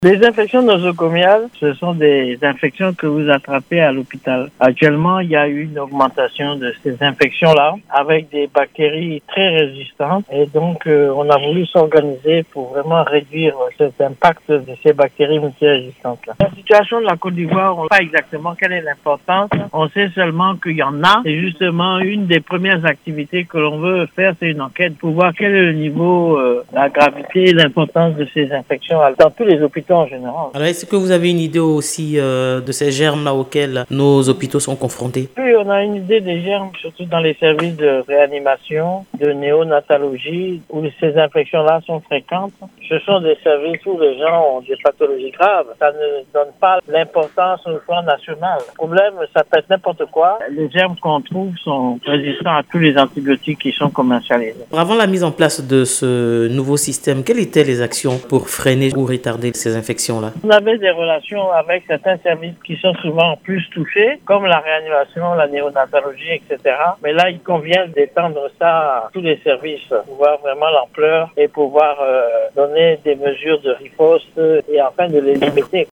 Les infections nosocomiales, ce sont des infections que vous attrapez à l'hôpital. Actuellement, il y a eu une augmentation de ces infections-là avec des bactéries très résistantes et donc on a voulu s'organiser pour vraiment réduire cet impact de ces bactéries multirésistantes-là. La situation de la Côte d'Ivoire, on ne sait pas exactement quelle est l'importance. On sait seulement qu'il y en a. Et justement, une des premières activités que l'on veut faire, c'est une enquête pour voir quel est le niveau, la gravité et l'importance de ces infections dans tous les hôpitaux en général. Alors, est-ce que vous avez une idée aussi de ces germes-là auxquels nos hôpitaux sont confrontés? Oui, on a une idée des germes, surtout dans les services de réanimation, de néonatologie, où ces infections-là sont fréquentes. Ce sont des services où les gens ont des pathologies graves. Ça ne donne pas l'importance au plan national. Le problème, ça peut être n'importe quoi. Les germes qu'on trouve sont résistants à tous les antibiotiques qui sont commercialisés. Avant la mise en place de ce nouveau système, quelles étaient les actions pour freiner ou retarder ces infections-là? On avait des relations avec certains services qui sont souvent plus touchés, comme la réanimation, la néonatologie, etc. Mais là, il convient d'étendre ça à tous les services pour voir vraiment l'ampleur et pouvoir donner des mesures de riposte et enfin de les limiter.